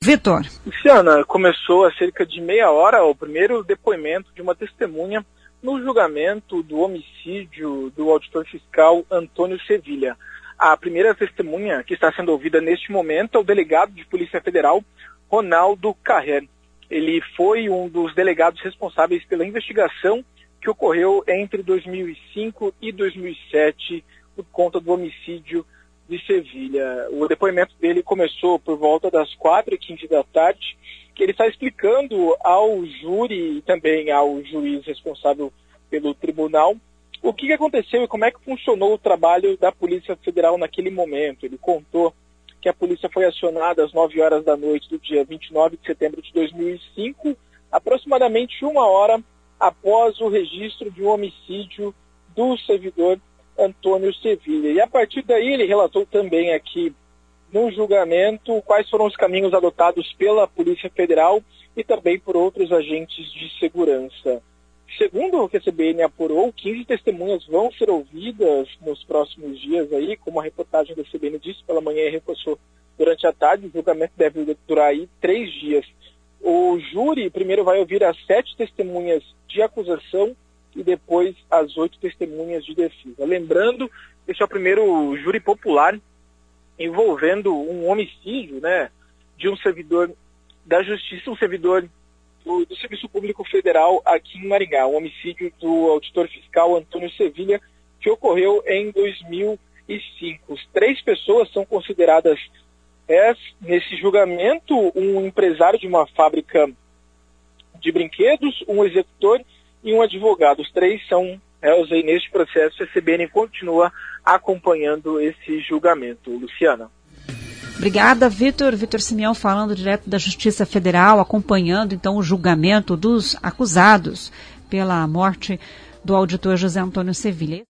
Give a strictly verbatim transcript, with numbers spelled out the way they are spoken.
Vitor. Luciana, começou há cerca de meia hora o primeiro depoimento de uma testemunha no julgamento do homicídio do auditor fiscal Antônio Sevilha. A primeira testemunha que está sendo ouvida neste momento é o delegado de Polícia Federal, Ronaldo Carrer. Ele foi um dos delegados responsáveis pela investigação que ocorreu entre dois mil e cinco e dois mil e sete por conta do homicídio de Sevilha. O depoimento dele começou por volta das quatro e quinze da tarde, que ele está explicando ao júri e também ao juiz responsável pelo tribunal o que aconteceu e como é que funcionou o trabalho da Polícia Federal naquele momento. Ele contou que a polícia foi acionada às nove horas da noite do dia vinte e nove de setembro de dois mil e cinco, aproximadamente uma hora após o registro de um homicídio do servidor Antônio Sevilha. E a partir daí ele relatou também aqui no julgamento quais foram os caminhos adotados pela Polícia Federal e também por outros agentes de segurança. Segundo o que a C B N apurou, quinze testemunhas vão ser ouvidas nos próximos dias aí, como a reportagem da C B N disse pela manhã e reforçou durante a tarde. O julgamento deve durar aí três dias. O júri primeiro vai ouvir as sete testemunhas de acusação e depois as oito testemunhas de defesa. Lembrando, esse é o primeiro júri popular envolvendo um homicídio, né, de um servidor da Justiça, um servidor do, do Serviço Público Federal aqui em Maringá, o homicídio do auditor fiscal Antônio Sevilha, que ocorreu em dois mil e cinco. Três pessoas são consideradas réis nesse julgamento: um empresário de uma fábrica de brinquedos, um executor e um advogado. Os três são réus aí neste processo. A C B N continua acompanhando esse julgamento. Luciana. Obrigada, Vitor. Vitor Simeão falando direto da Justiça Federal, acompanhando então o julgamento dos acusados pela morte do auditor José Antônio Sevilha.